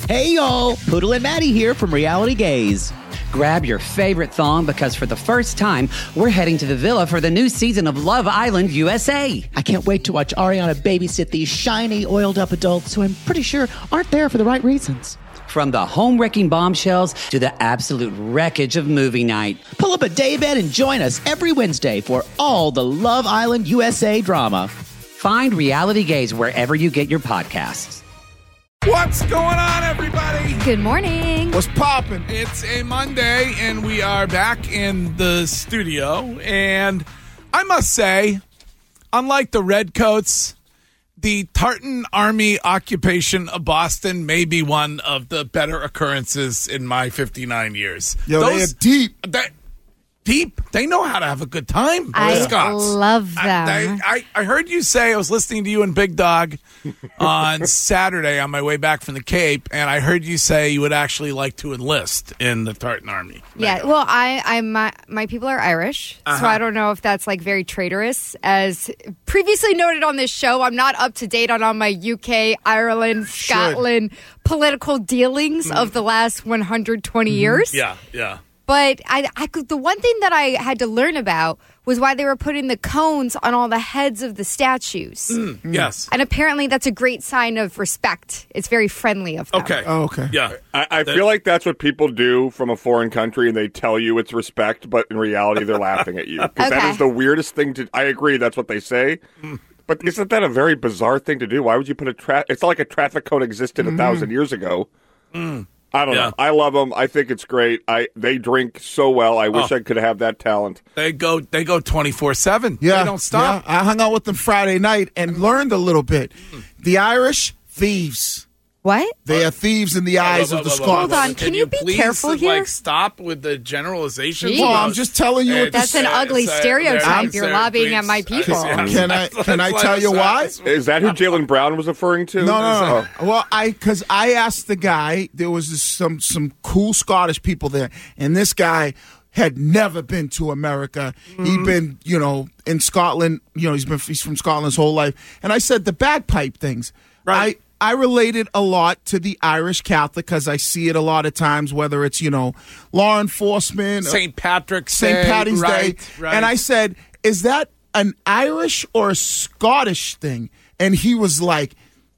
Hey, y'all. Poodle and Maddie here from Reality Gaze. Grab your favorite thong because for the first time, we're heading to the villa for the new season of Love Island USA. I can't wait to watch Ariana babysit these shiny, oiled-up adults who I'm pretty sure aren't there for the right reasons. From the home-wrecking bombshells to the absolute wreckage of movie night. Pull up a daybed and join us every Wednesday for all the Love Island USA drama. Find Reality Gaze wherever you get your podcasts. What's going on, everybody? Good morning. What's poppin'? It's a Monday, and we are back in the studio. And I must say, unlike the Redcoats, the Tartan Army occupation of Boston may be one of the better occurrences in my 59 years. Yo, they're deep. Deep. They know how to have a good time. I Scots. love them. I heard you say, I was listening to you and Big Dog on Saturday on my way back from the Cape, and I heard you say you would actually like to enlist in the Tartan Army. Yeah, well, my people are Irish, so I don't know if that's like very traitorous. As previously noted on this show, I'm not up to date on all my UK, Ireland, Scotland political dealings of the last 120 years. Yeah. But the one thing that I had to learn about was why they were putting the cones on all the heads of the statues. Yes. And apparently that's a great sign of respect. It's very friendly of them. Okay. Oh, okay. Yeah. I feel like that's what people do from a foreign country, and they tell you it's respect, but in reality, they're laughing at you. Because that is the weirdest thing to... I agree, that's what they say. But isn't that a very bizarre thing to do? Why would you put it's not like a traffic cone existed 1,000 years ago. I don't know. I love them. I think it's great. They drink so well. I wish I could have that talent. They go 24/7. Yeah. They don't stop. Yeah. I hung out with them Friday night and learned a little bit. The Irish, thieves. What? They are thieves in the eyes of the Scots. Hold on. Can you be please, careful here? Stop with the generalizations? Jeez. Well, I'm just telling you. That's an ugly stereotype. You're lobbying at my people. Can I tell you why? Is that who Jaylen Brown was referring to? No. Well, because I asked the guy. There was some cool Scottish people there, and this guy had never been to America. He'd been, in Scotland. He's from Scotland his whole life. And I said the bagpipe things. Right. I related a lot to the Irish Catholic because I see it a lot of times, whether it's, law enforcement. St. Patrick's St. Patty's Day. Right. And I said, is that an Irish or a Scottish thing? And he was like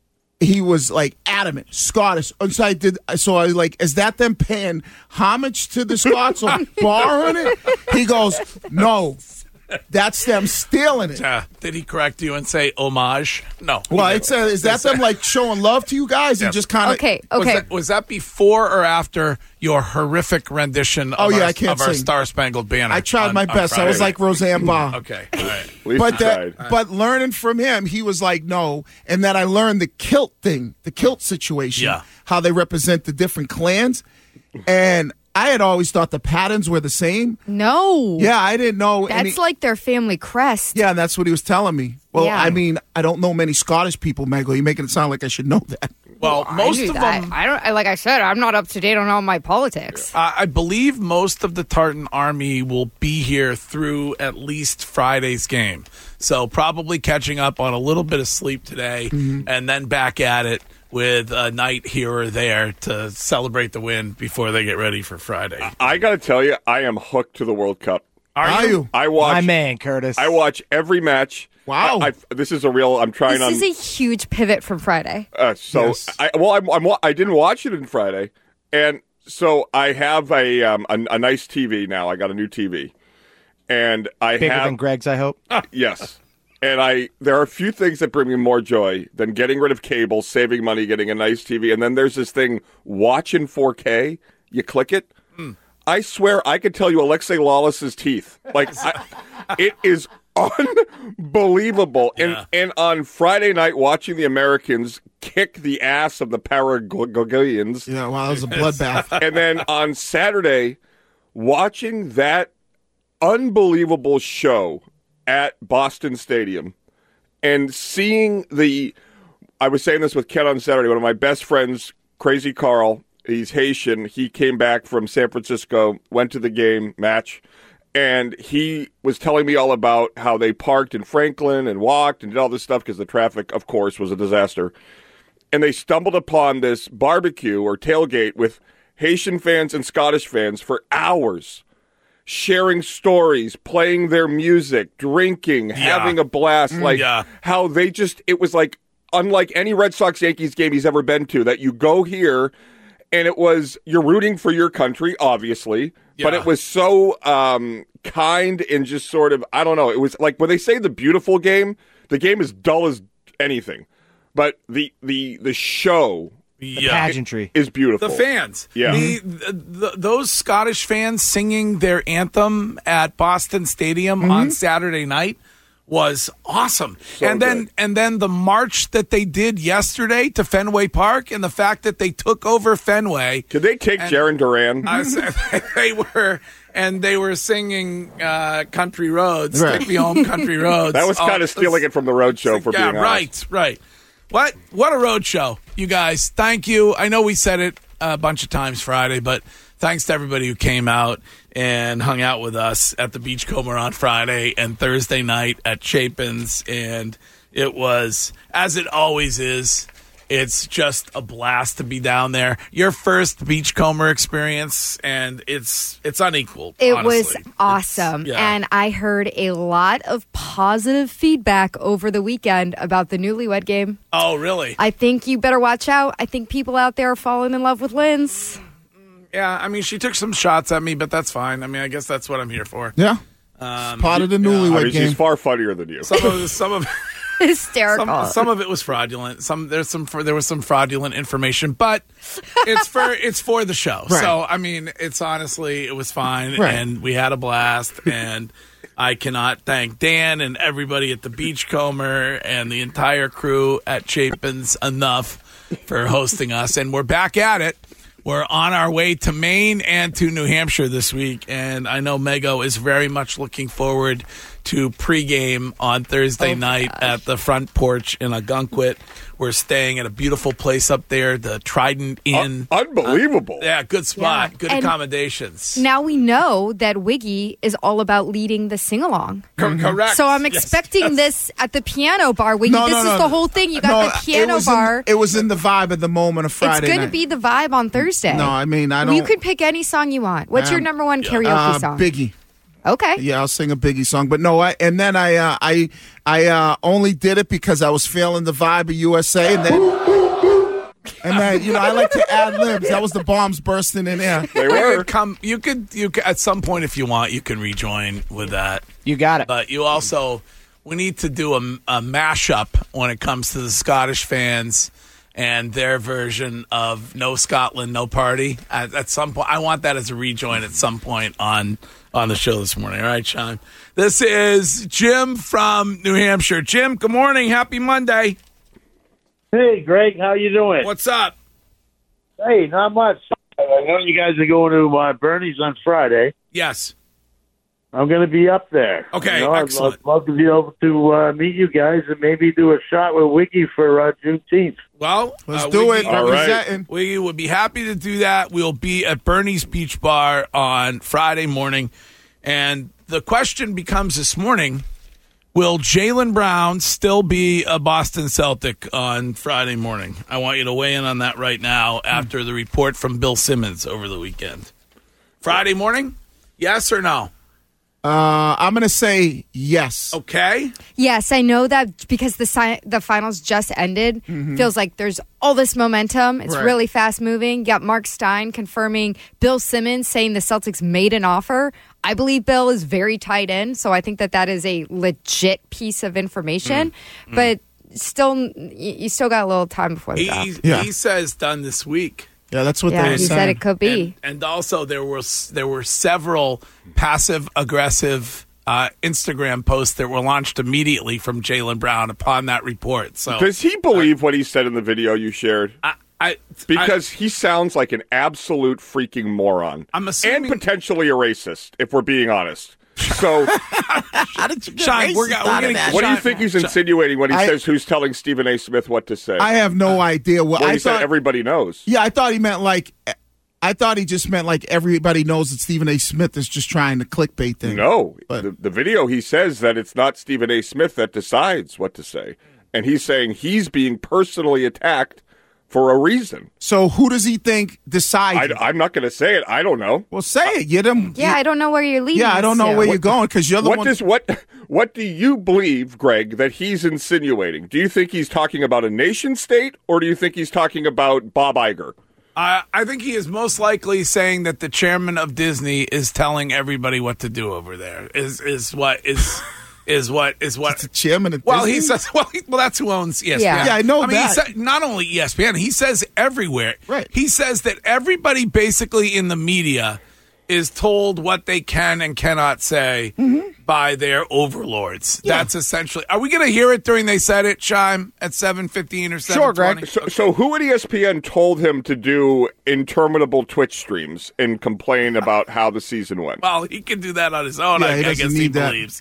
adamant, Scottish. And so I is that them paying homage to the Scots or borrowing it? He goes, no. That's them stealing it. Did he correct you and say homage? No. Well, is that them showing love to you guys and just kind of... Okay. Was that before or after your horrific rendition of our Star Spangled Banner? I tried my best. I was like Roseanne Barr. Okay, all right. But learning from him, he was like, no. And then I learned the kilt thing, the kilt situation, how they represent the different clans. And I had always thought the patterns were the same. No. Yeah, I didn't know. That's like their family crest. Yeah, that's what he was telling me. Well, Yeah. I mean, I don't know many Scottish people, Mego. You're making it sound like I should know that. Well, most of them... I don't. Like I said, I'm not up to date on all my politics. I believe most of the Tartan Army will be here through at least Friday's game. So probably catching up on a little bit of sleep today and then back at it with a night here or there to celebrate the win before they get ready for Friday. I got to tell you, I am hooked to the World Cup. Are you? I watch my man, Curtis. I watch every match. Wow. This is a real... I'm trying This is a huge pivot from Friday. Yes. I didn't watch it on Friday, and so I have a nice TV now. I got a new TV, and Bigger than Greg's, I hope. Yes. And there are a few things that bring me more joy than getting rid of cable, saving money, getting a nice TV. And then there's this thing, watch in 4K. You click it. I swear I could tell you Alexei Lawless's teeth. It is unbelievable. Yeah. And on Friday night, watching the Americans kick the ass of the Paraguayans. Yeah, wow, that was a bloodbath. And then on Saturday, watching that unbelievable show at Boston Stadium and seeing I was saying this with Ken on Saturday, one of my best friends, Crazy Carl, he's Haitian. He came back from San Francisco, went to the match, and he was telling me all about how they parked in Franklin and walked and did all this stuff because the traffic, of course, was a disaster. and they stumbled upon this barbecue or tailgate with Haitian fans and Scottish fans for hours, sharing stories, playing their music, drinking, having a blast. Like how they just, it was like unlike any Red Sox Yankees game he's ever been to, that you go here and it was, you're rooting for your country, obviously, but it was so kind and just sort of, I don't know, it was like when they say the beautiful game, the game is dull as anything, but the show, the pageantry is beautiful. The fans, those Scottish fans singing their anthem at Boston Stadium on Saturday night was awesome. So and then the march that they did yesterday to Fenway Park, and the fact that they took over Fenway. Did they take Jaron Duran? They were singing Country Roads, Take Me Home, Country Roads. That was kind of stealing it from the road show, for being honest. Right. What a road show, you guys. Thank you. I know we said it a bunch of times Friday, but thanks to everybody who came out and hung out with us at the Beachcomber on Friday and Thursday night at Chapin's. And it was, as it always is, it's just a blast to be down there. Your first Beachcomber experience, and it's unequaled. It honestly. was awesome. And I heard a lot of positive feedback over the weekend about the Newlywed Game. Oh, really? I think you better watch out. I think people out there are falling in love with Linz. Yeah, I mean, she took some shots at me, but that's fine. I mean, I guess that's what I'm here for. Yeah. It's part of the Newlywed Game. She's far funnier than you. Some of Hysterical. Some of it was fraudulent. There was some fraudulent information, but it's for the show. Right. So I mean, it was fine, right. And we had a blast. And I cannot thank Dan and everybody at the Beachcomber and the entire crew at Chapin's enough for hosting us. And we're back at it. We're on our way to Maine and to New Hampshire this week, and I know Mego is very much looking forward to pregame on Thursday night at the front porch in Ogunquit. We're staying at a beautiful place up there, the Trident Inn. Unbelievable. Good spot, Yeah. good And accommodations. now we know that Wiggy is all about leading the sing-along. Correct. So I'm expecting this at the piano bar, Wiggy. This is the whole thing. You got the piano bar. It was in the vibe of the moment of Friday It's going to night. be the vibe on Thursday. No, I mean, I don't. You could pick any song you want. What's your number one karaoke song? Biggie. Okay. Yeah, I'll sing a Biggie song. But no, I only did it because I was feeling the vibe of USA, and then I like to add libs. That was the bombs bursting in air. They were. You could at some point, if you want, you can rejoin with that. You got it. But we need to do a mashup when it comes to the Scottish fans and their version of No Scotland, No Party. At some point, I want that as a rejoin at some point on the show this morning. All right, Sean. This is Jim from New Hampshire. Jim, good morning. Happy Monday. Hey, Greg, how you doing? What's up? Hey, not much. I know you guys are going to Bernie's on Friday. Yes. I'm going to be up there. Okay, I'd excellent. love to be able to meet you guys and maybe do a shot with Wiggy for Juneteenth. Well, let's do it. All right. Representing. We would be happy to do that. We'll be at Bernie's Beach Bar on Friday morning. And the question becomes this morning, will Jaylen Brown still be a Boston Celtic on Friday morning? I want you to weigh in on that right now after the report from Bill Simmons over the weekend. Friday morning? Yes or no? I'm going to say yes. Okay. Yes, I know that because the finals just ended. Feels like there's all this momentum. It's Right. really fast moving. You got Mark Stein confirming Bill Simmons saying the Celtics made an offer. I believe Bill is very tied in, so I think that is a legit piece of information. But still, you still got a little time before the draft. He says done this week. Yeah, that's what they Yeah, were he saying. said it could be. And also there were several passive aggressive Instagram posts that were launched immediately from Jaylen Brown upon that report. So Does he believe what he said in the video you shared? Because he sounds like an absolute freaking moron. I'm assuming, and potentially a racist, if we're being honest. So, How did you get Sean, we're racist gonna- out of that? what do you think he's insinuating when he says who's telling Stephen A. Smith what to say? I have no idea. Well, he I said thought everybody knows. Yeah, I thought he meant like. I thought he just meant like everybody knows that Stephen A. Smith is just trying to clickbait thing. No, But- the video he says that it's not Stephen A. Smith that decides what to say, and he's saying he's being personally attacked for a reason. So who does he think decided? I'm not going to say it. I don't know. Well, say it. You them. Yeah, I don't know where you're leading. Yeah, I don't know where you're going because you're the one. What do you believe, Greg, that he's insinuating? Do you think he's talking about a nation state, or do you think he's talking about Bob Iger? I think he is most likely saying that the chairman of Disney is telling everybody what to do over there. Is what It's the chairman of well, Disney? he says. Well, that's who owns ESPN. Yeah, I know mean, that. He said, not only ESPN, he says everywhere. Right. He says that everybody basically in the media is told what they can and cannot say by their overlords. Yeah. That's essentially. Are we going to hear it during They Said It, Chime, at 7:15 or 7:20? Sure, Greg. So who at ESPN told him to do interminable Twitch streams and complain about how the season went? Well, he can do that on his own, Yeah, I he guess doesn't he need that. believes.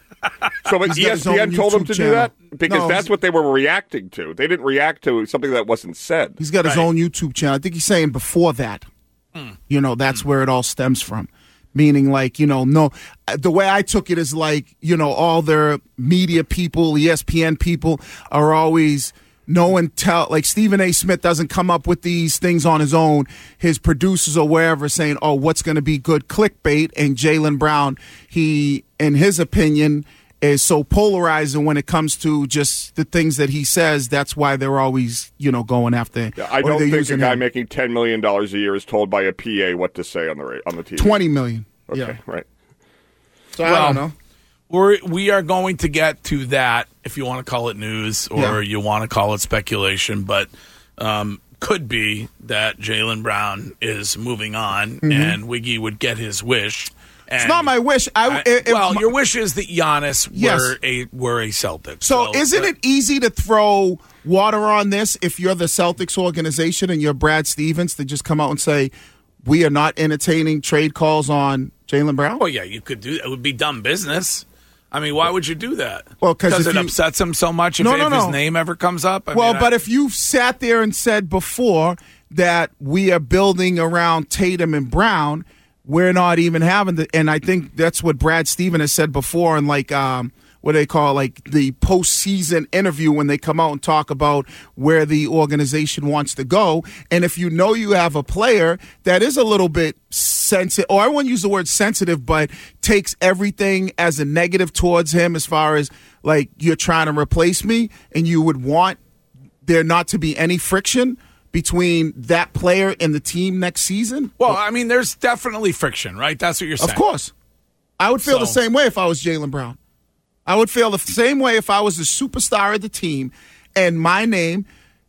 So but He's got his own ESPN told him YouTube to channel. do that? Because No, that's what they were reacting to. They didn't react to something that wasn't said. He's got his Right. own YouTube channel. I think he's saying before that. That's where it all stems from. Meaning, like, no, the way I took it is like, all their media people, ESPN people are always know and tell. Like, Stephen A. Smith doesn't come up with these things on his own. His producers or wherever saying, oh, what's going to be good clickbait? And Jaylen Brown, he, in his opinion, is so polarizing when it comes to just the things that he says. That's why they're always, going after. Yeah, I or don't they're think a using guy him. making $10 million a year is told by a PA what to say on the TV. $20 million. Okay, Yeah. right. So I don't know. We are going to get to that, if you want to call it news or you want to call it speculation, but could be that Jaylen Brown is moving on and Wiggy would get his wish. And It's not my wish. your wish is that Giannis Yes. were a Celtic. So isn't it easy to throw water on this if you're the Celtics organization and you're Brad Stevens to just come out and say, we are not entertaining trade calls on Jaylen Brown? Well, yeah, you could do that. It would be dumb business. I mean, why would you do that? Well, 'cause it if you- upsets him so much if No. his name ever comes up. But if you've sat there and said before that we are building around Tatum and Brown, we're not even having and I think that's what Brad Stevens has said before in what they call like the postseason interview when they come out and talk about where the organization wants to go. And if you have a player that is a little bit sensitive, or I won't use the word sensitive, but takes everything as a negative towards him as far as like you're trying to replace me and you would want there not to be any friction between that player and the team next season? Well, I mean, there's definitely friction, right? That's what you're saying. Of course. I would feel the same way if I was Jaylen Brown. I would feel the same way if I was the superstar of the team and my name,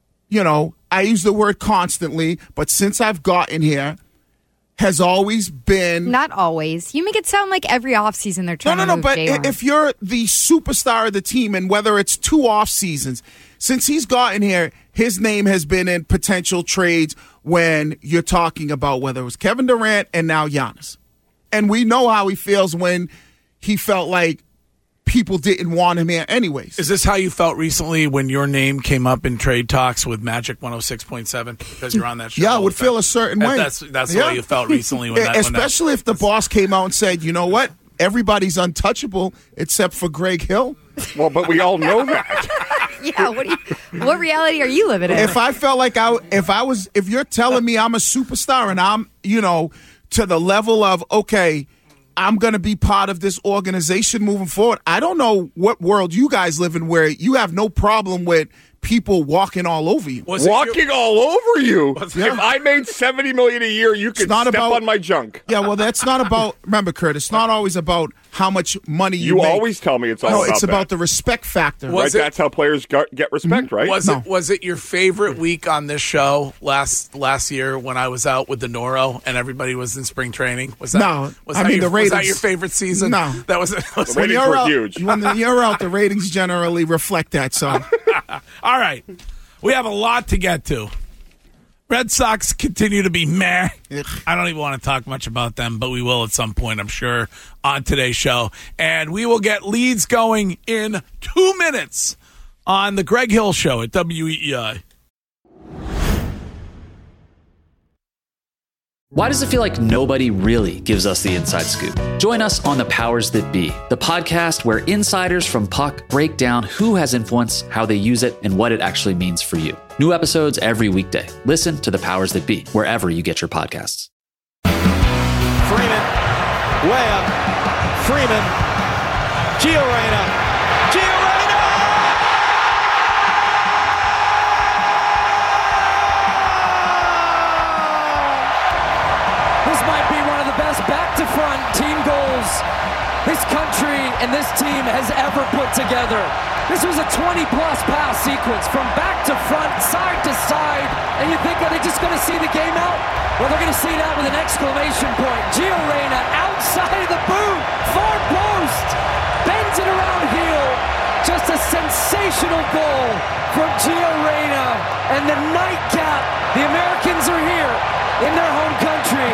I use the word constantly, but since I've gotten here, has always been. Not always. You make it sound like every offseason they're trying to move But Jaylen. if you're the superstar of the team, and whether it's 2 off seasons, since he's gotten here, his name has been in potential trades when you're talking about whether it was Kevin Durant and now Giannis. And we know how he feels when he felt like people didn't want him here anyways. Is this how you felt recently when your name came up in trade talks with Magic 106.7 because you're on that show? Yeah, I all would the time? feel a certain way. That's the way you felt recently when Especially if the boss came out and said, you know what? Everybody's untouchable except for Greg Hill. Well, but we all know that. Yeah, what reality are you living in? If I felt like if you're telling me I'm a superstar and I'm, to the level of, okay, I'm going to be part of this organization moving forward. I don't know what world you guys live in where you have no problem with people walking all over you. Walking all over you? If I made $70 million a year, you could step on my junk. Yeah, well, that's not about, remember, Kurt, it's not always about how much money you make. You always tell me it's all about it's about that. the respect factor. Right, that's how players get respect, right? Was it your favorite week on this show last year when I was out with the Noro and everybody was in spring training? Was that, No, was I that mean, your, the ratings. Was that your favorite season? No. That was The ratings were huge. When you're out, the ratings generally reflect that. So, all right. We have a lot to get to. Red Sox continue to be meh. I don't even want to talk much about them, but we will at some point, I'm sure, on today's show. And we will get leads going in 2 minutes on the Greg Hill Show at WEEI. Why does it feel like nobody really gives us the inside scoop? Join us on The Powers That Be, the podcast where insiders from Puck break down who has influence, how they use it, and what it actually means for you. New episodes every weekday. Listen to The Powers That Be wherever you get your podcasts. Freeman, way up. Freeman, Gio Reyna. This might be one of the best back-to-front team goals this country and this team has ever put together. This was a 20-plus pass sequence from back to front, side to side, and you think, are they just going to see the game out? Well, they're going to see it out with an exclamation point. Gio Reyna outside of the boot, far post, bends it around heel. Just a sensational goal from Gio Reyna. And the nightcap, the Americans are here in their home country.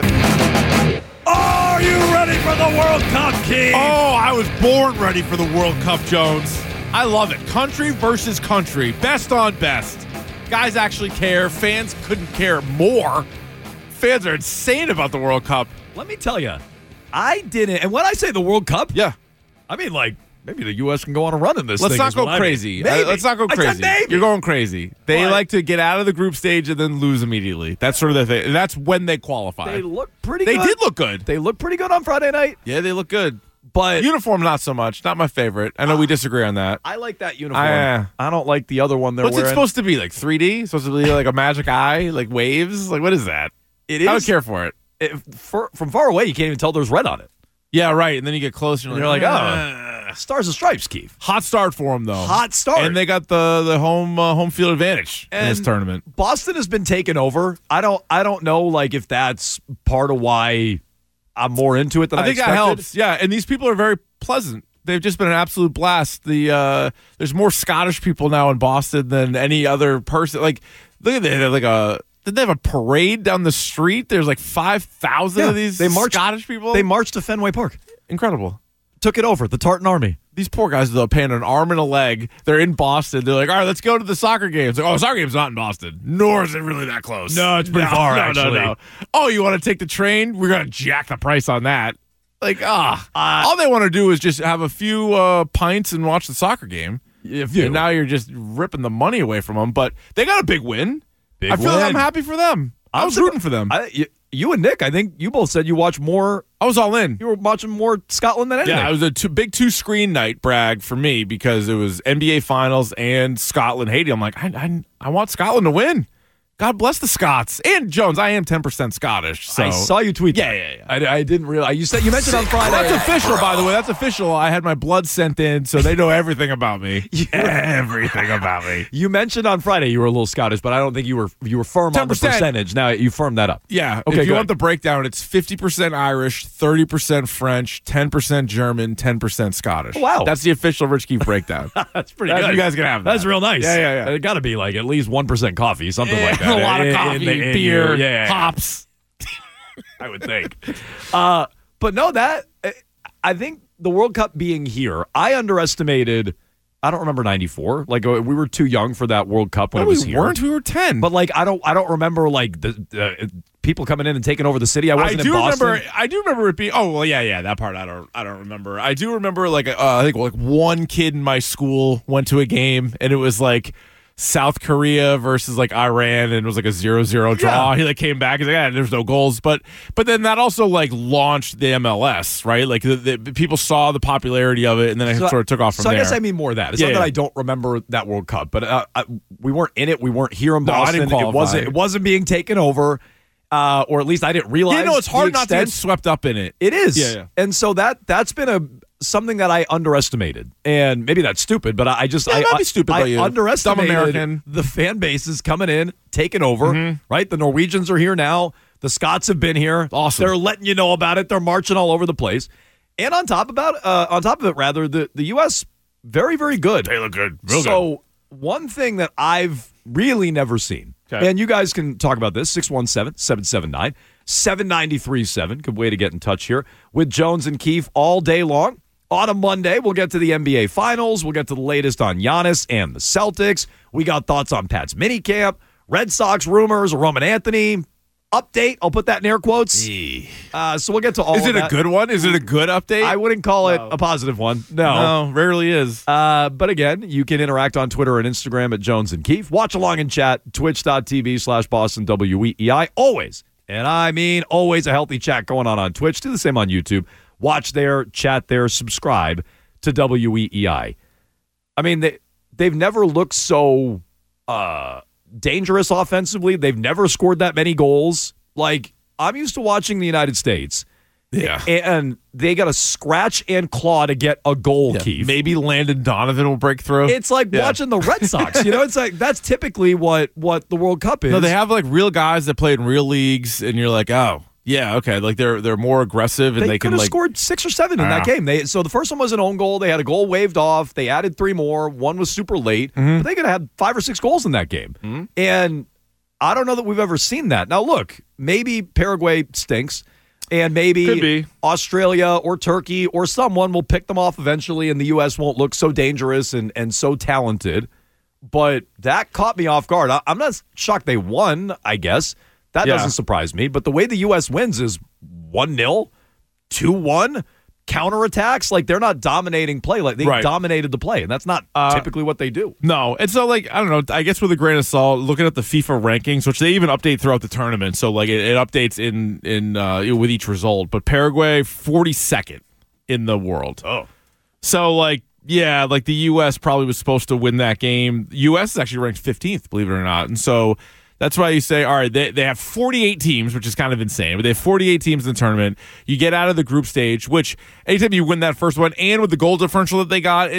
Are you ready for the World Cup, Keith? Oh, I was born ready for the World Cup, Jones. I love it. Country versus country. Best on best. Guys actually care. Fans couldn't care more. Fans are insane about the World Cup. Let me tell you, I didn't. And when I say the World Cup, yeah, I mean, like, maybe the U.S. can go on a run in this Let's thing. not go crazy. Let's not go crazy. You're going crazy. They like to get out of the group stage and then lose immediately. That's sort of the thing. That's when they qualify. They look pretty good. They did look good. They look pretty good on Friday night. Yeah, they look good. But uniform, not so much. Not my favorite. I know we disagree on that. I like that uniform. I don't like the other one they're What's wearing. it supposed to be? Like 3D? Supposed to be like a magic eye? Like waves? Like what is that? It is. I don't care for it. From far away, you can't even tell there's red on it. Yeah, right. And then you get closer and you're like, oh, Stars and Stripes, Keith. Hot start for them, though. Hot start. And they got the home field advantage in this tournament. Boston has been taken over. I don't know like if that's part of why I'm more into it than I think expected. that helps. Yeah, and these people are very pleasant. They've just been an absolute blast. There's more Scottish people now in Boston than any other person. Like, look at that. Did they have a parade down the street? There's like 5,000 of these Scottish people. They marched to Fenway Park. Incredible. Took it over, the Tartan Army. These poor guys, though, paying an arm and a leg. They're in Boston. They're like, all right, let's go to the soccer games. Like, soccer game's not in Boston. Nor is it really that close. No, it's pretty far, actually. No. Oh, you want to take the train? We're going to jack the price on that. Like, all they want to do is just have a few pints and watch the soccer game. And now you're just ripping the money away from them. But they got a big win. I feel like I'm happy for them. I was rooting for them. You and Nick, I think you both said you watched more. I was all in. You were watching more Scotland than anything. Yeah, it was a big two-screen night, brag, for me, because it was NBA Finals and Scotland-Haiti. I'm like, I want Scotland to win. God bless the Scots. And Jones, I am 10% Scottish. So. I saw you tweet that. Yeah. I didn't realize. You mentioned on Friday. That's official, by the way. That's official. I had my blood sent in, so they know everything about me. Everything about me. You mentioned on Friday you were a little Scottish, but I don't think you were firm 10%. On the percentage. Now you firmed that up. Yeah. Okay, if you want the breakdown, it's 50% Irish, 30% French, 10% German, 10% Scottish. Wow. That's the official Rich Keefe breakdown. That's pretty good. You guys can have that. That's real nice. Yeah. It got to be like at least 1% coffee, something like that. A lot of coffee, beer, hops. I would think. But no, I think the World Cup being here, I underestimated. I don't remember 94. Like we were too young for that World Cup when it was here. We were 10. But like I don't remember like the people coming in and taking over the city. I wasn't in Boston. I do remember it being. Oh well, yeah. That part I don't remember. I do remember like I think like one kid in my school went to a game and it was like South Korea versus like Iran, and it was like a 0-0 draw. He like came back. He's like, there's no goals, but then that also like launched the MLS, right? Like the people saw the popularity of it, and then it sort of took off from there. So I guess I mean more of that. It's not that I don't remember that World Cup, but we weren't in it. We weren't here in Boston. It wasn't being taken over, or at least I didn't realize. It's hard not to get swept up in it. It is, yeah. And so that's been something that I underestimated, and maybe that's stupid, but I underestimated the fan bases coming in, taking over, right? The Norwegians are here now. The Scots have been here. Awesome. They're letting you know about it. They're marching all over the place. And on top of it, the U.S., very, very good. They look good. Real good. So one thing that I've really never seen, and you guys can talk about this, 617-779-7937. Good way to get in touch here with Jones and Keefe all day long. On a Monday, we'll get to the NBA Finals. We'll get to the latest on Giannis and the Celtics. We got thoughts on Pat's minicamp, Red Sox rumors, Roman Anthony, update. I'll put that in air quotes. So we'll get to all of that. Is it a good one? Is it a good update? I wouldn't call it a positive one. No, rarely is. But again, you can interact on Twitter and Instagram at Jones and Keefe. Watch along in chat, twitch.tv/BostonWEEI. Always, and I mean always, a healthy chat going on Twitch. Do the same on YouTube. Watch there, chat there, subscribe to WEEI. I mean, they've never looked so dangerous offensively. They've never scored that many goals. Like, I'm used to watching the United States. Yeah. And they got to scratch and claw to get a goal, Keith. Maybe Landon Donovan will break through. It's like watching the Red Sox. It's like that's typically what the World Cup is. No, they have like real guys that play in real leagues, and you're like, oh, yeah, okay. Like they're more aggressive, and they could can have like scored 6 or 7 in that game. So the first one was an own goal. They had a goal waved off. They added 3 more. One was super late, but they could have had 5 or 6 goals in that game. And I don't know that we've ever seen that. Now, look, maybe Paraguay stinks, and maybe Australia or Turkey or someone will pick them off eventually, and the U.S. won't look so dangerous and so talented. But that caught me off guard. I'm not shocked they won, I guess. That doesn't surprise me. But the way the U.S. wins is 1-0, 2-1, counterattacks. Like, they're not dominating play. Like, they dominated the play, and that's not typically what they do. No. And so, like, I don't know, I guess with a grain of salt, looking at the FIFA rankings, which they even update throughout the tournament. So, like, it updates in with each result. But Paraguay, 42nd in the world. Oh. So, like, yeah, like the U.S. probably was supposed to win that game. The U.S. is actually ranked 15th, believe it or not. And so that's why you say, all right, they have 48 teams, which is kind of insane, but they have 48 teams in the tournament. You get out of the group stage, which anytime you win that first one, and with the goal differential that they got,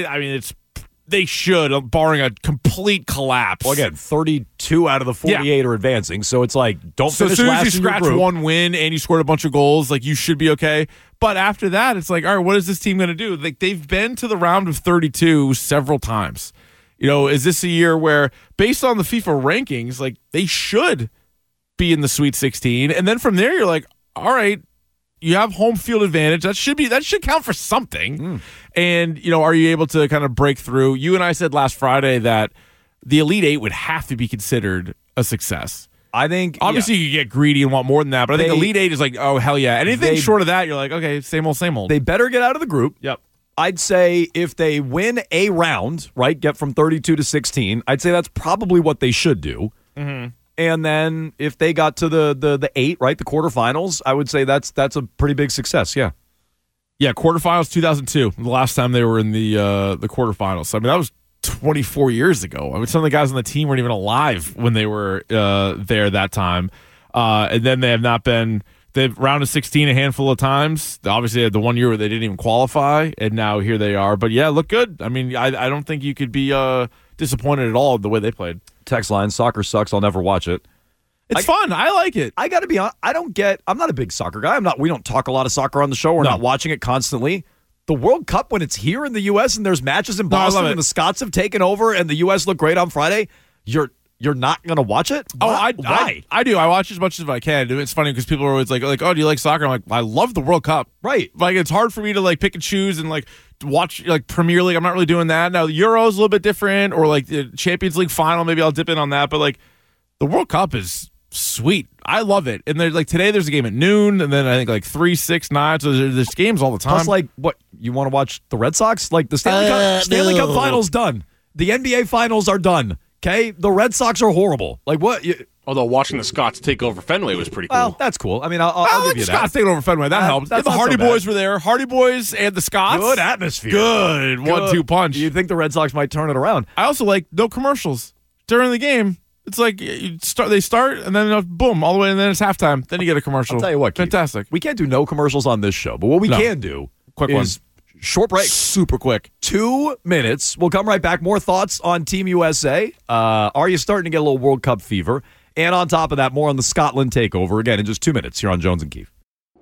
they should, barring a complete collapse. Well, again, 32 out of the 48 are advancing, so it's like, don't finish last in your group. So as soon as you scratch one win and you scored a bunch of goals, like, you should be okay. But after that, it's like, all right, what is this team going to do? Like, they've been to the round of 32 several times. Is this a year where, based on the FIFA rankings, like, they should be in the Sweet 16, and then from there you're like, all right, you have home field advantage. That should count for something. And are you able to kind of break through? You and I said last Friday that the Elite Eight would have to be considered a success. I think obviously you could get greedy and want more than that, but I think Elite Eight is like, oh hell yeah. Anything short of that, you're like, okay, same old, same old. They better get out of the group. Yep. I'd say if they win a round, right, get from 32 to 16, I'd say that's probably what they should do. Mm-hmm. And then if they got to the 8, right, the quarterfinals, I would say that's a pretty big success, yeah. Yeah, quarterfinals 2002, the last time they were in the quarterfinals. I mean, that was 24 years ago. I mean, some of the guys on the team weren't even alive when they were there that time. And then they have not been... They've rounded 16 a handful of times. Obviously, they had the one year where they didn't even qualify, and now here they are. But yeah, look good. I mean, I don't think you could be disappointed at all the way they played. Text line, soccer sucks. I'll never watch it. It's fun. I like it. I got to be honest. I'm not a big soccer guy. We don't talk a lot of soccer on the show. We're not watching it constantly. The World Cup, when it's here in the U.S. and there's matches in Boston and the Scots have taken over and the U.S. look great on Friday, you're not going to watch it? Why? I do. I watch as much as I can. It's funny because people are always like, oh, do you like soccer? I'm like, I love the World Cup. Right. Like, it's hard for me to, like, pick and choose and, like, watch, like, Premier League. I'm not really doing that. Now, the Euro's a little bit different, or, like, the Champions League final, maybe I'll dip in on that. But, like, the World Cup is sweet. I love it. And there's, like, today there's a game at noon, and then I think, like, 3, 6, 9. So there's games all the time. Plus, like, what, you want to watch the Red Sox? Like, the Stanley Cup final's done. The NBA finals are done. Okay, the Red Sox are horrible. Like what? Although watching the Scots take over Fenway was pretty cool. Well, that's cool. I mean, I'll give you that. Scots taking over Fenway, that helped. The Hardy Boys were there. Hardy Boys and the Scots. Good atmosphere. Good 1-2 punch. You think the Red Sox might turn it around? I also like no commercials during the game. It's like they start and then boom all the way, and then it's halftime. Then you get a commercial. I'll tell you what, Keith, fantastic. We can't do no commercials on this show, but what we can do is short break. Super quick. 2 minutes. We'll come right back. More thoughts on Team USA. Are you starting to get a little World Cup fever? And on top of that, more on the Scotland takeover. Again, in just 2 minutes here on Jones and Keefe.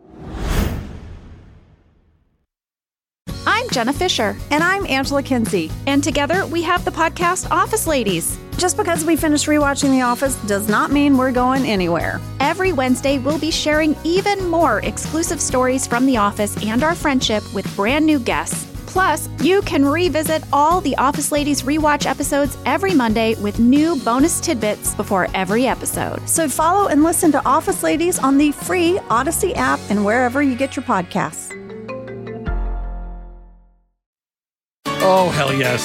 I'm Jenna Fisher. And I'm Angela Kinsey. And together we have the podcast Office Ladies. Just because we finished rewatching The Office does not mean we're going anywhere. Every Wednesday, we'll be sharing even more exclusive stories from The Office and our friendship with brand new guests. Plus, you can revisit all the Office Ladies rewatch episodes every Monday with new bonus tidbits before every episode. So follow and listen to Office Ladies on the free Odyssey app and wherever you get your podcasts. Oh, hell yes.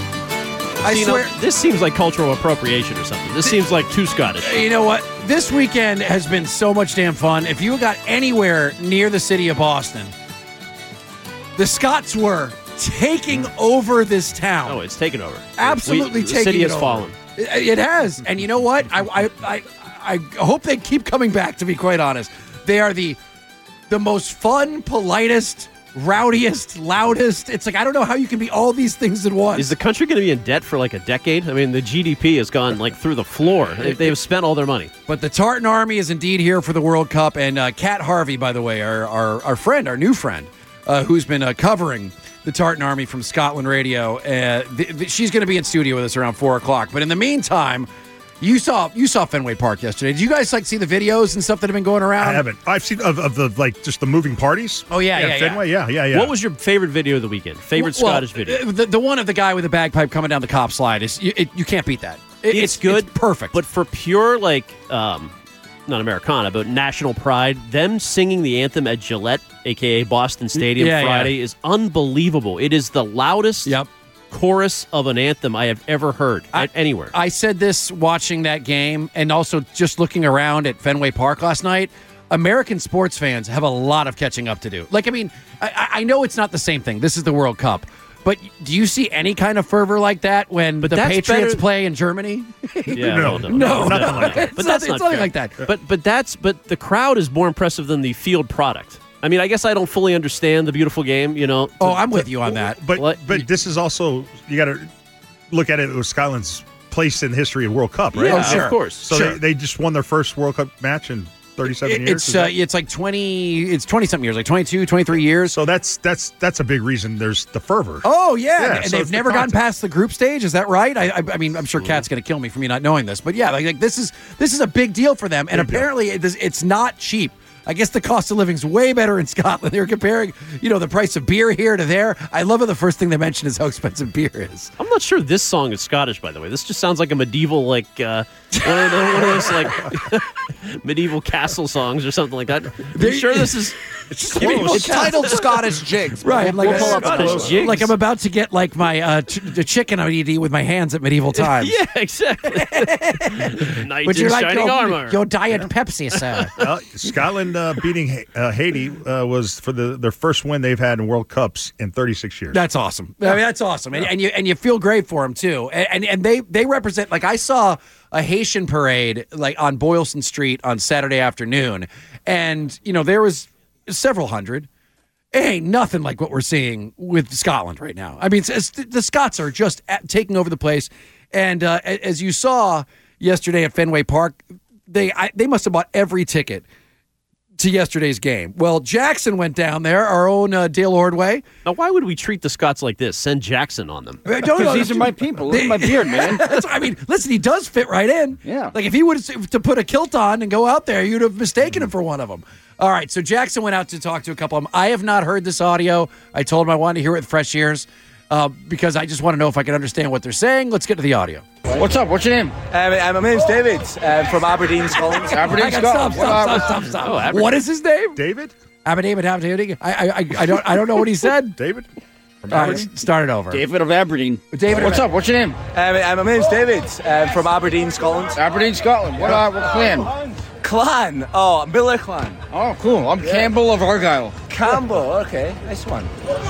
I swear. This seems like cultural appropriation or something. This seems like too Scottish. You know what? This weekend has been so much damn fun. If you got anywhere near the city of Boston, the Scots were taking over this town. Oh, it's taken over. Absolutely taking it over. The city has fallen. It has. And you know what? I hope they keep coming back, to be quite honest. They are the most fun, politest, rowdiest, loudest. It's like, I don't know how you can be all these things at once. Is the country going to be in debt for like a decade? I mean, the GDP has gone like through the floor. They've spent all their money. But the Tartan Army is indeed here for the World Cup. And Kat Harvey, by the way, our friend, our new friend, who's been covering the Tartan Army from Scotland Radio. She's going to be in studio with us around 4 o'clock. But in the meantime, you saw Fenway Park yesterday. Did you guys see the videos and stuff that have been going around? I haven't. I've seen of the just the moving parties. Oh yeah, Fenway. Yeah. What was your favorite video of the weekend? Favorite Scottish video? The one of the guy with the bagpipe coming down the cop slide is you can't beat that. It's good, it's perfect. But for pure not Americana, but national pride, them singing the anthem at Gillette, aka Boston Stadium Friday, is unbelievable. It is the loudest chorus of an anthem I have ever heard anywhere. I said this watching that game and also just looking around at Fenway Park last night. American sports fans have a lot of catching up to do. I know it's not the same thing. This is the World Cup. But do you see any kind of fervor like that when the Patriots play in Germany? Yeah, no, nothing like that. But that's it's nothing like that. But the crowd is more impressive than the field product. I mean, I guess I don't fully understand the beautiful game, I'm with you on that. But this is also, you got to look at it with Scotland's place in the history of World Cup, right? Yeah, of course. So they just won their first World Cup match in 37 years. It's like 20-something years, like 22, 23 years. So that's a big reason there's the fervor. Oh, yeah. And so they've never gotten past the group stage. Is that right? I mean, I'm sure Kat's going to kill me for me not knowing this. But yeah, like this is a big deal for them. And apparently it's not cheap. I guess the cost of living's way better in Scotland. They were comparing, the price of beer here to there. I love it. The first thing they mention is how expensive beer is. I'm not sure this song is Scottish, by the way. This just sounds like a medieval, one of those medieval castle songs or something like that. Are you sure this is? It's titled Scottish Jigs. Right. We'll pull up Scottish Jigs. Like I'm about to get like my the chicken I need to eat with my hands at medieval times. Yeah, exactly. Knight Would you in like shining armor. your diet Pepsi, sir? Scotland beating Haiti was for their first win they've had in World Cups in 36 years. That's awesome. I mean, that's awesome, and you feel great for them too. And they represent. Like I saw a Haitian parade like on Boylston Street on Saturday afternoon, and there was several hundred. It ain't nothing like what we're seeing with Scotland right now. I mean, the Scots are just taking over the place, and as you saw yesterday at Fenway Park, they must have bought every ticket to yesterday's game. Well, Jackson went down there, our own Dale Ordway. Now, why would we treat the Scots like this? Send Jackson on them. Because these are my people. Look at my beard, man. Listen, he does fit right in. Yeah. Like if he would have to put a kilt on and go out there, you'd have mistaken him for one of them. All right, so Jackson went out to talk to a couple of them. I have not heard this audio. I told him I wanted to hear it with fresh ears because I just want to know if I can understand what they're saying. Let's get to the audio. What's up? What's your name? My name's David from Aberdeen, Scotland. Aberdeen, Scotland. Stop. Oh, what is his name? David? Aberdeen. I don't know what he said. David? All right, start it over. David of Aberdeen. David, what's up? What's your name? My name's David from Aberdeen, Scotland. Aberdeen, Scotland. What clan? Clan? Oh, Miller clan. Oh, cool. I'm Campbell of Argyle. Campbell, okay, nice one.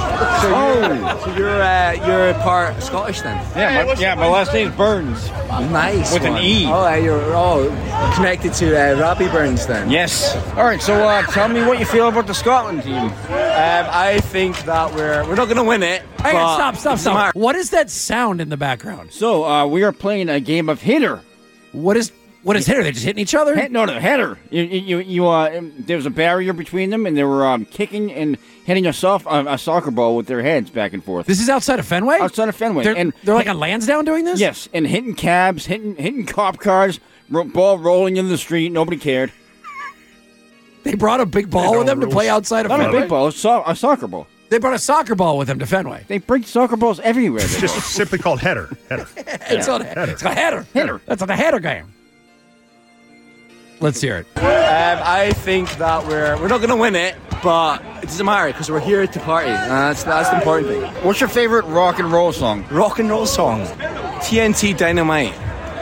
So you're part Scottish then? Yeah, my last name's Burns. Nice with one. an E. Oh, you're all connected to Robbie Burns then? Yes. All right, so tell me what you feel about the Scotland team. I think that we're not going to win it. Hey, stop. What is that sound in the background? So we are playing a game of hitter. What is hitter? They're just hitting each other? No, header. There was a barrier between them, and they were kicking and hitting a soccer ball with their heads back and forth. This is outside of Fenway? Outside of Fenway. They're like on Lansdowne doing this? Yes, and hitting cabs, hitting cop cars, ball rolling in the street. Nobody cared. They brought a big ball with them to play outside of Fenway? Not a big ball, a soccer ball. They brought a soccer ball with them to Fenway. They bring soccer balls everywhere. It's just simply called header. It's a header. That's a header game. Let's hear it. I think that we're not going to win it, but it doesn't matter because we're here to party. That's the important thing. What's your favorite rock and roll song? Rock and roll song? TNT Dynamite.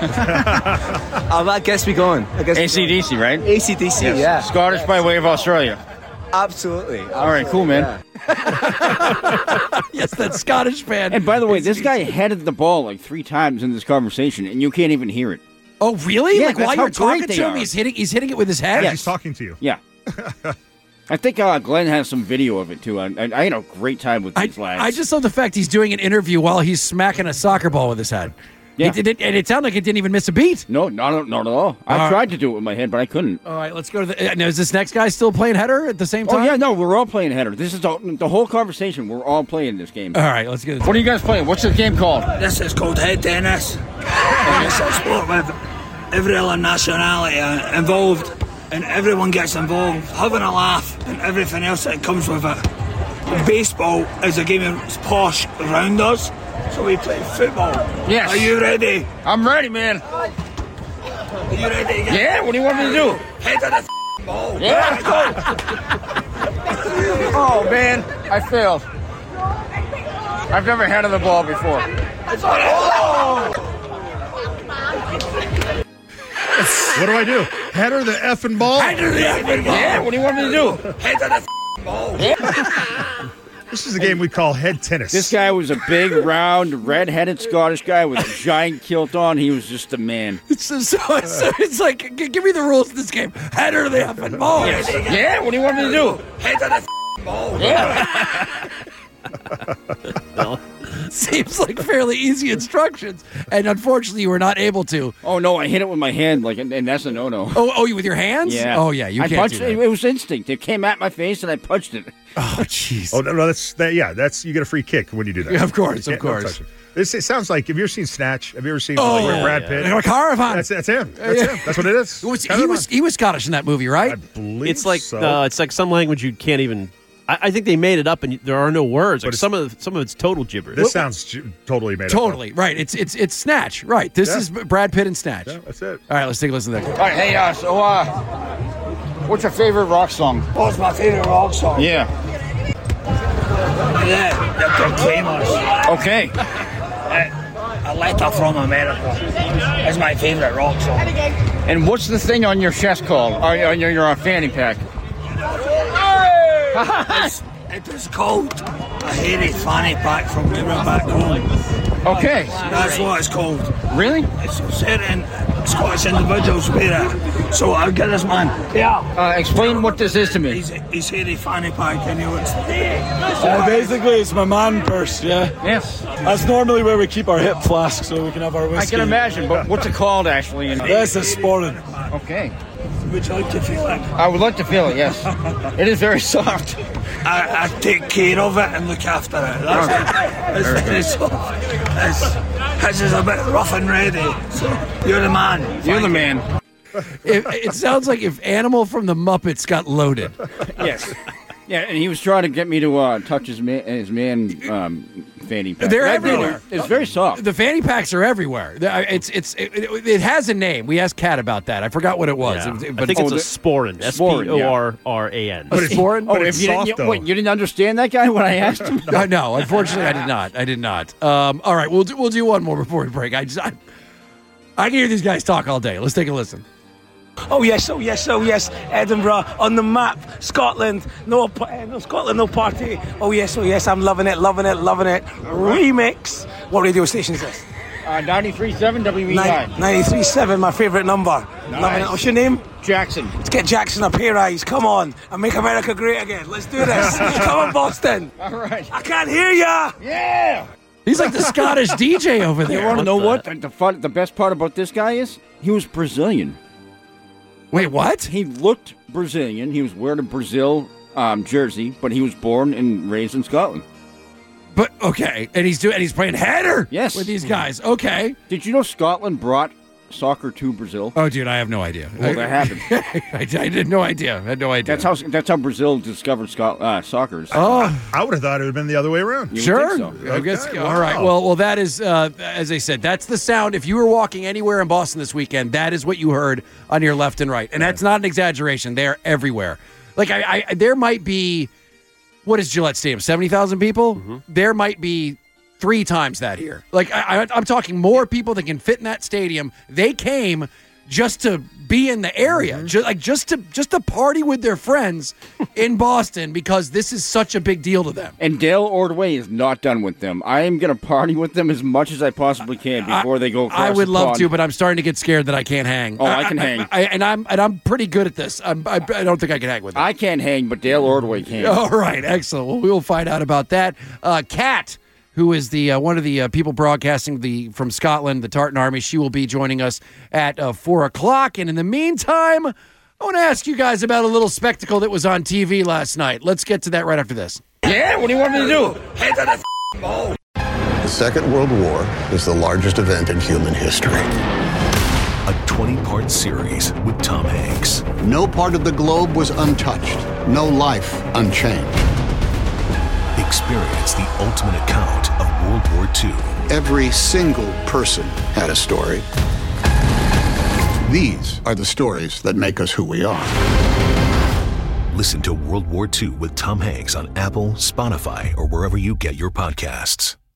That gets me going. AC/DC, right? AC/DC, Yes. yeah. Scottish by way of Australia. Absolutely. All right, cool, man. Yes, that Scottish fan. And by the way, this guy headed the ball like 3 times in this conversation, and you can't even hear it. Oh, really? Yeah, like that's while how you're talking great they to him, are. he's hitting it with his head. As he's talking to you. Yeah. I think Glenn has some video of it, too. I had a great time with these lads. I just love the fact he's doing an interview while he's smacking a soccer ball with his head. Yeah. And it sounded like it didn't even miss a beat. No, not at all. I tried to do it with my head, but I couldn't. All right, let's go to the... Now, is this next guy still playing header at the same time? Oh, yeah, no, we're all playing header. This is the whole conversation. We're all playing this game. All right, let's get it. What are you guys playing? What's the game called? This is called head tennis. And it's a sport with every other nationality involved, and everyone gets involved, having a laugh, and everything else that comes with it. Baseball is a game that's posh around us, so we play football. Yes. Are you ready? I'm ready, man. Are you ready? Yeah, what do you want me to do? Head to the ball. Yeah, Oh, man, I failed. I've never headed the ball before. It's on it. What do I do? Header the effing ball? Header the effing ball. Yeah, what do you want me to do? Head to the ball. This is a game we call head tennis. This guy was a big, round, red-headed Scottish guy with a giant kilt on. He was just a man. It's like, give me the rules of this game. Header the effing ball. Yeah, what do you want me to do? Head to the ball. Well, seems like fairly easy instructions, and unfortunately, you were not able to. Oh no, I hit it with my hand, and that's a no-no. Oh, you with your hands? Yeah. Oh yeah, you I can't punched do that. it. It was instinct. It came at my face, and I punched it. Oh jeez. Oh no, that's you get a free kick when you do that. Yeah, of course, You of can't- don't course. touch it. It sounds like, have you ever seen Snatch? Have you ever seen Brad Pitt? Like Caravan. That's him. That's him. That's what it is. He was Scottish in that movie, right? I believe It's like so. it's like some language you can't even. I think they made it up, and there are no words. Like some of it's total gibberish. This sounds totally made up. Totally right. It's Snatch. Right. This is Brad Pitt and Snatch. Yeah, that's it. All right, let's take a listen to that. All right, hey, so what's your favorite rock song? What's my favorite rock song? Yeah. Yeah, the Proclaimers. Okay. A Letter from America is my favorite rock song. And what's the thing on your chest called? Or on your fanny pack? It is called a hairy fanny pack from way back home. Okay. That's what it's called. Really? It's certain Scottish individuals wear it. So I'll get this man. Yeah. Explain what this is to me. He's hairy fanny pack and he looks... Basically, it's my man purse, yeah? Yes. That's normally where we keep our hip flask so we can have our whiskey. I can imagine, but what's it called actually? That's a sporran. Okay. Would you like to feel it? I would like to feel it, yes. It is very soft. I take care of it and look after it. It's very soft. This is a bit rough and ready. So you're the man. You're the man. It sounds like if Animal from the Muppets got loaded. Yes. Yeah, and he was trying to get me to touch his man fanny pack. They're everywhere. It's very soft. The fanny packs are everywhere. It has a name. We asked Kat about that. I forgot what it was. Yeah. But I think it's a sporran. Sporran. A sporran? Oh, if you didn't understand that guy when I asked him? No, unfortunately, I did not. All right, we'll do one more before we break. I can hear these guys talk all day. Let's take a listen. Oh yes, Edinburgh on the map. Scotland, no Scotland, no party. Oh yes, I'm loving it. Remix. What radio station is this? 93.7 WEI. 93.7, my favourite number. Nice. Loving it. What's your name? Jackson. Let's get Jackson a pay rise. Come on, and make America great again. Let's do this. Come on, Boston. All right. I can't hear ya. Yeah. He's like the Scottish DJ over there. You want to know what the best part about this guy is? He was Brazilian. Wait, what? He looked Brazilian. He was wearing a Brazil jersey, but he was born and raised in Scotland. But okay, and he's playing header. Yes. With these guys. Okay. Did you know Scotland brought soccer to Brazil. Oh, dude, I have no idea. Well, that happened. I had no idea. I had no idea. That's how Brazil discovered soccer. I would have thought it would have been the other way around. Sure. Think so. I guess. Okay, All right. wow. Well, that is, as I said, that's the sound. If you were walking anywhere in Boston this weekend, that is what you heard on your left and right. And that's not an exaggeration. They're everywhere. Like, there might be, what is Gillette Stadium, 70,000 people? Mm-hmm. There might be 3 times that here. Like, I'm talking more people that can fit in that stadium. They came just to be in the area, just to party with their friends in Boston because this is such a big deal to them. And Dale Ordway is not done with them. I am going to party with them as much as I possibly can before they go across I would the love pond. to, but I'm starting to get scared that I can't hang. Oh, I can hang. I'm pretty good at this. I don't think I can hang with them. I can't hang, but Dale Ordway can. All right, excellent. Well, we will find out about that. Kat, who is the one of the people broadcasting from Scotland, the Tartan Army. She will be joining us at 4 o'clock. And in the meantime, I want to ask you guys about a little spectacle that was on TV last night. Let's get to that right after this. Yeah, what do you want me to do? Head to the ball. The Second World War is the largest event in human history. A 20-part series with Tom Hanks. No part of the globe was untouched. No life unchanged. Experience the ultimate account of World War II. Every single person had a story. These are the stories that make us who we are. Listen to World War II with Tom Hanks on Apple, Spotify, or wherever you get your podcasts.